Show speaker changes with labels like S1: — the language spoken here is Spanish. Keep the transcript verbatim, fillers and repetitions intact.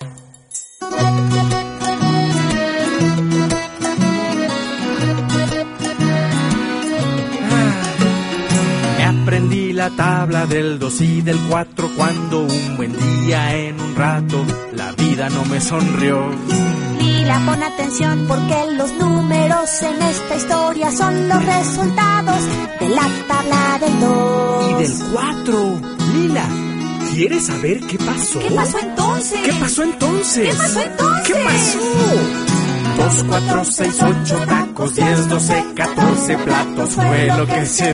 S1: Aprendí la tabla del dos y del cuatro cuando un buen día en un rato la vida no me sonrió.
S2: Lila, pon atención porque los números en esta historia son los resultados de la tabla del dos.
S1: Y del cuatro. Lila, ¿quieres saber qué pasó?
S2: ¿Qué pasó entonces?
S1: ¿Qué pasó entonces?
S2: ¿Qué pasó entonces?
S1: ¿Qué pasó? Dos, cuatro, seis, ocho tacos, diez, doce, catorce platos fue lo que se